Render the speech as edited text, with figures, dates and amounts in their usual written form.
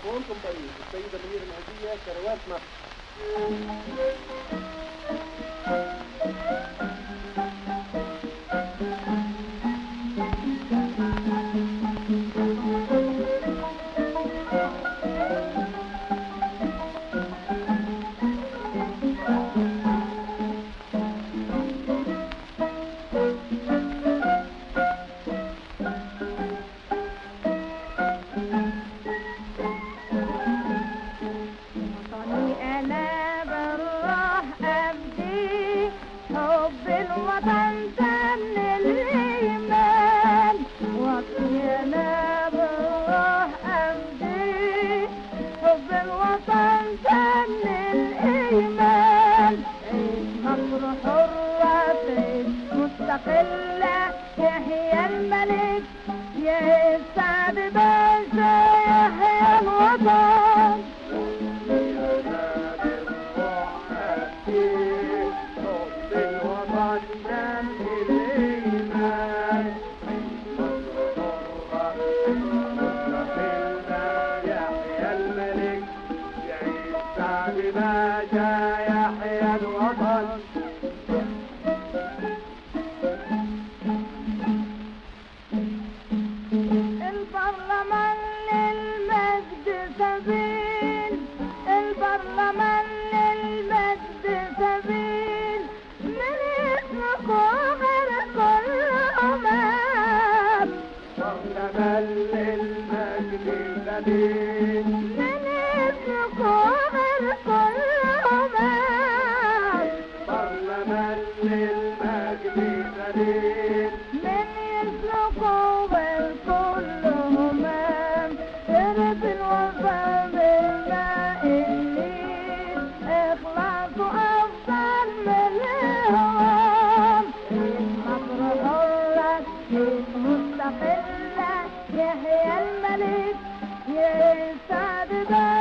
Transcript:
وانتم طريق السيدة منيرة الهدية كروات مصر. مستقلة يحيى الملك يا سعد باشا يحيى الوطن. البرلمان للمجد سبيل، البرلمان للمجد سبيل، من اسمكم غير كل أمام. برلمان للمجد سبيل، من اسمكم غير كل أمام. برلمان للمجد سبيل، من يسلكوا بالكل همام. شرب الوفا بالماء النيل، اخلاصه افضل من الهوام. مصر حرة مستقلة يحيى الملك يا سعد